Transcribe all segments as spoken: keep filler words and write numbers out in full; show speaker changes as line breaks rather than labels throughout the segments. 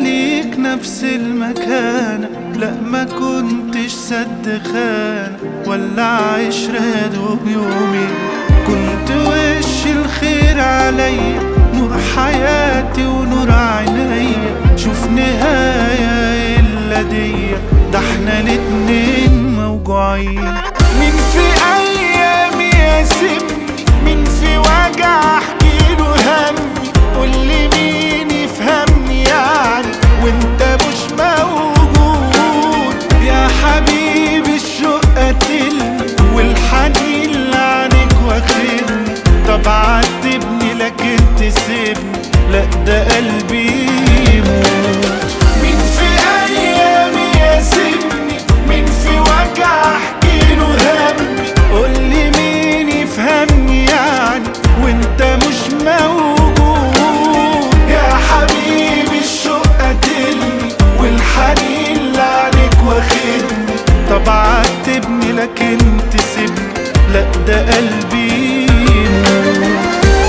ليك نفس المكانة، لا ما كنتش سد خانة ولا عشرة دوب يومي. كنت وش الخير عليا، نور حياتي ونور عينيا. شوف نهاية إلا ديا، ده احنا الاتنين موجوعين. مين في أيامي يسيبني، مين في وجع احكيله همي. قولي مين يفهمني يعني وانت مش موجود. يا حبيبي الشوق قتلني والحنين لعنك واخدني. طب عاتبني لكن تسيبني، لا ده قلبي يموت. مين في أيامي يسيبني، مين في وجع احكيله همي. قولي مين يفهمني يعني وانت مش موجود. يا حبيبي الشوق قتلني والحنين لعنك واخدني. طب عاتبني لكن تسيبني، لا ده قلبي يموت.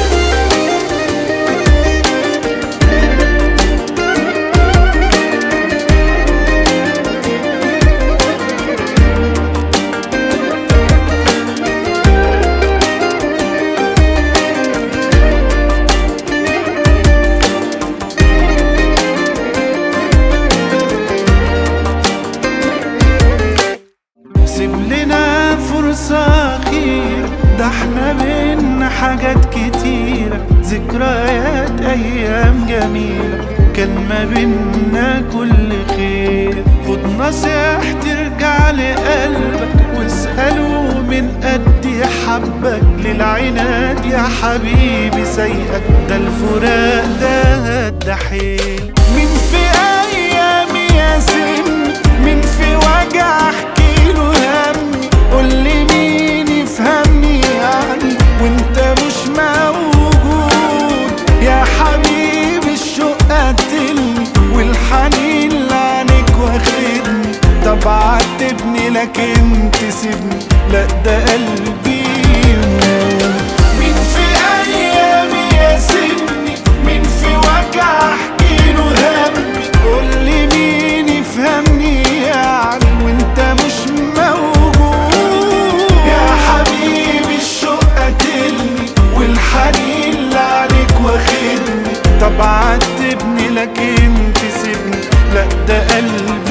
سيب لنا فرصة أخيرة، ده احنا بينا حاجات كتيرة. ذكريات أيام جميلة كان ما بينا كل خير. خد نصيحتي ارجع لقلبك واسأله من قد يحبك. للعناد يا حبيبي سيئك، ده الفراق ده الدحيل. مين في أيامي ياسمني، مين في وجع احكيله همي. قولي مين يفهمني يعني وانت مش موجود. يا حبيبي الشوق قتلني والحنين لعنك واخدني. طب عاتبني لكن تسيبني، لا ده قلبي يموت. مين في أيامي يسيبني، مين في وجع احكيله همي. قولي مين يفهمني يعني وانت مش موجود. يا حبيبي الشوق قتلني والحنين لعنك واخدني. طب عاتبني لكن تسيبني، لا ده قلبي